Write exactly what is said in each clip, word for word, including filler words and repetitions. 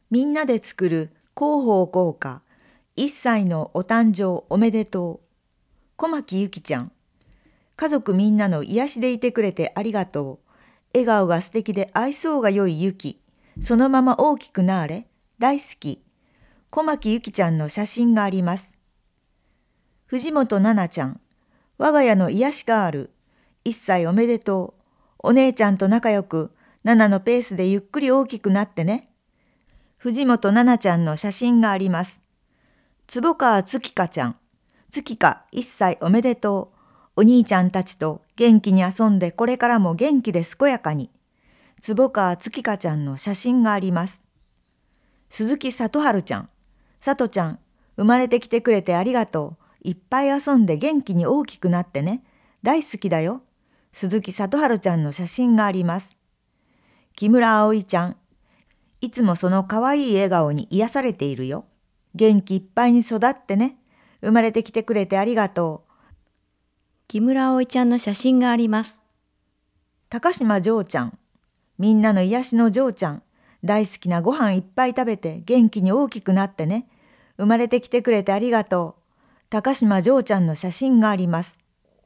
みんなで作る広報効果、いっさいのお誕生おめでとう。小牧ゆきちゃん。家族みんなの癒しでいてくれてありがとう。笑顔が素敵で愛想が良いゆき。そのまま大きくなあれ。大好き。小牧ゆきちゃんの写真があります。藤本奈々ちゃん。我が家の癒しガール。いっさいおめでとう。お姉ちゃんと仲良く、奈々のペースでゆっくり大きくなってね。藤本奈々ちゃんの写真があります。坪川月香ちゃん。月香いっさいおめでとう。お兄ちゃんたちと元気に遊んでこれからも元気で健やかに。坪川月香ちゃんの写真があります。鈴木里春ちゃん。里ちゃん、生まれてきてくれてありがとう。いっぱい遊んで元気に大きくなってね。大好きだよ。鈴木里春ちゃんの写真があります。木村葵ちゃん。いつもその可愛い笑顔に癒されているよ。元気いっぱいに育ってね。生まれてきてくれてありがとう。 木村葵ちゃんの写真があります。 高島嬢ちゃん。みんなの癒しの嬢ちゃん。大好きなご飯いっぱい食べて元気に大きくなってね。生まれてきてくれてありがとう。高島嬢ちゃんの写真があります。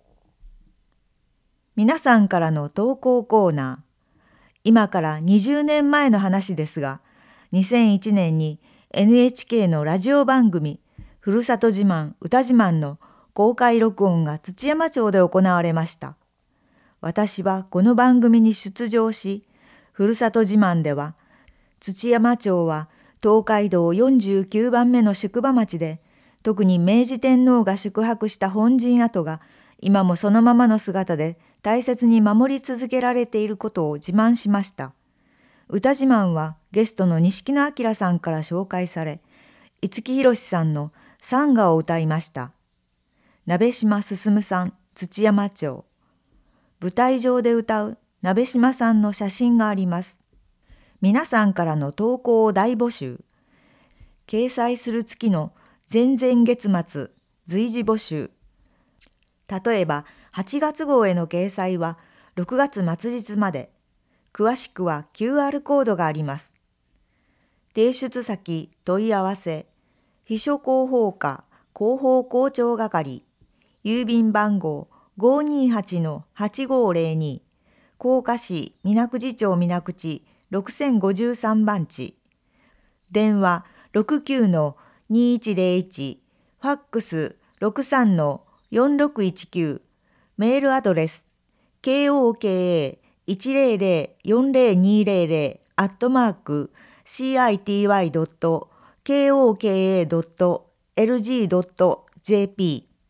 皆さんからの投稿コーナー。今からにじゅうねんまえの話ですが、にせんいちねんに エヌエイチケー のラジオ番組、ふるさと自慢歌自慢の公開録音が土山町で行われました。私はこの番組に出場し、ふるさと自慢では、土山町は東海道よんじゅうきゅうばんめの宿場町で、特に明治天皇が宿泊した本陣跡が今もそのままの姿で大切に守り続けられていることを自慢しました。歌自慢はゲストの錦野旦さんから紹介され、五木ひろしさんの賛歌を歌いました。鍋島進さん、土山町。舞台上で歌う鍋島さんの写真があります。皆さんからの投稿を大募集。掲載する月の前々月末、随時募集。例えば、はちがつ号への掲載はろくがつ末日まで。詳しくは キューアール コードがあります。提出先問い合わせ。秘書広報課広報広聴係。郵便番号 ごーにーはちのはちごーぜろに。甲賀市水口町水口ろくせんごじゅうさんばん地。電話 ろくきゅうのにいちぜろいち。ファックス ろくさんのよんろくいちきゅう。メールアドレス ケーオーケーエーいちぜろぜろよんぜろにぜろぜろ アットマーク シーアイティーワイドットケーオーケーエードットエルジードットジェーピー